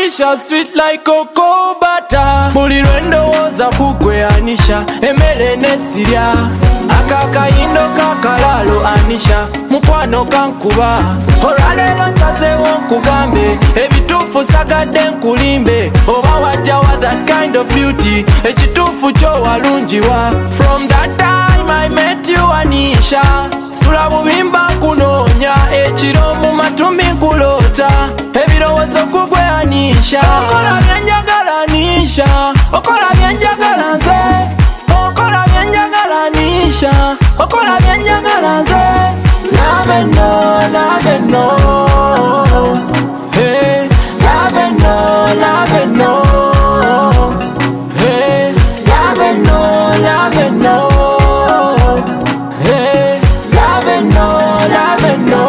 Anisha sweet like cocoa butter. Buli lwendowoza kugwe Anisha, emere nesirya. Akakayindo kakalalo Anisha, mukwano kankuba. Olwaleero nsazeewo nkugambe, ebituufu sagadde nkulimbe. Oba wajja wa that kind of beauty, ekituufu kyo walungiwa. From that time I met you Anisha, sula bubimba nkunoonya, ekiro mu matumbi nkuloota, ebirowoozo kugwe Anisha. Okola byenjagala Anisha, okola byenjagala nze, okola byenjagala Anisha, okola byenjagala nze. Love and no, love and no, hey. Love and no, love and no, hey. Love and no, love and no, hey. Love and no, love and no,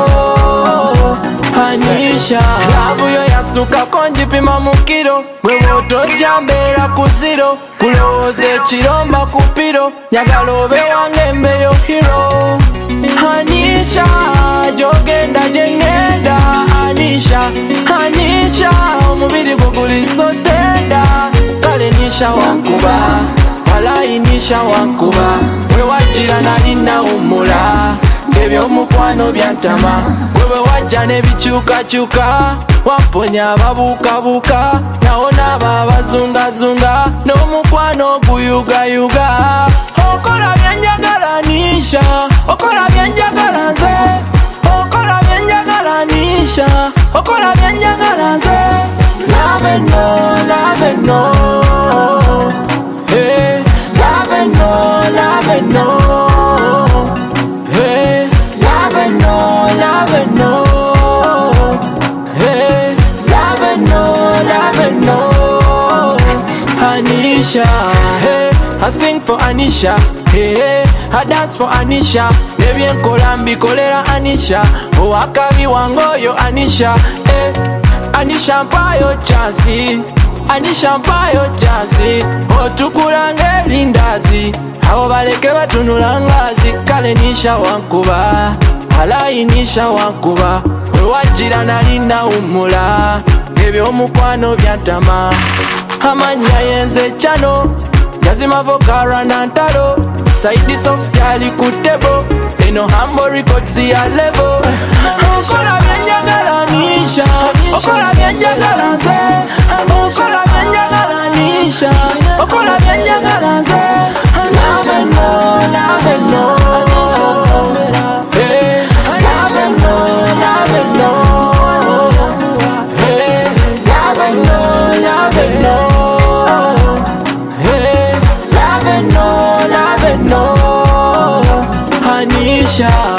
Anisha. Love yo yasuka konjipima mukiro, bwe wotojja mbeera ku zero. Kulowooza ekiromba ku piro, njagala obe wange mbeyo hero. Anisha, jogenda jengenda Anisha, Anisha, omubiri guguli so tenda. Kale Nisha wankuba, walayi Nisha wankuba. Bwe wajjira nali nawummula, ng'ebyomukwano byantama. Bwe wajja ne bikyukakyuka, wamponya ababuukabuuka. Nawona abo abazungazunga, n'omukwano guyugayuga. Okola byenjagala Anisha, okola byenjagala nze, okola byenjagala Anisha, okola byenjagala nze. Love and no, love and no, hey. Love and no, love and no, hey. Love and no, love and no, hey. Love and no, love and no, Anisha, hey. I sing for Anisha, hey, I dance for Anisha. Nebye nkola mbikolera Anisha, owakabi wangoyo Anisha, hey. Anisha mpayo chansi, Anisha mpayo chansi. Otukula ng'erindazi, abo baleke batunula ngazi. Kale Nisha wankuba, walayi Nisha wankuba. Bwe wajjira nali nawummula, ebyomukwano byantama. Amanya yenze chano, yazima vokara na ntalo. Saidi soft yali kutebo, eno Humble Records ya level. Okola byenjagala Anisha, okola byenjagala nze, okola byenjagala Anisha, okola byenjagala nze. Love and no, love and no, hey. Love and no, love and no, hey. Love and no, love and no, hey. Love and no, love and no, Anisha.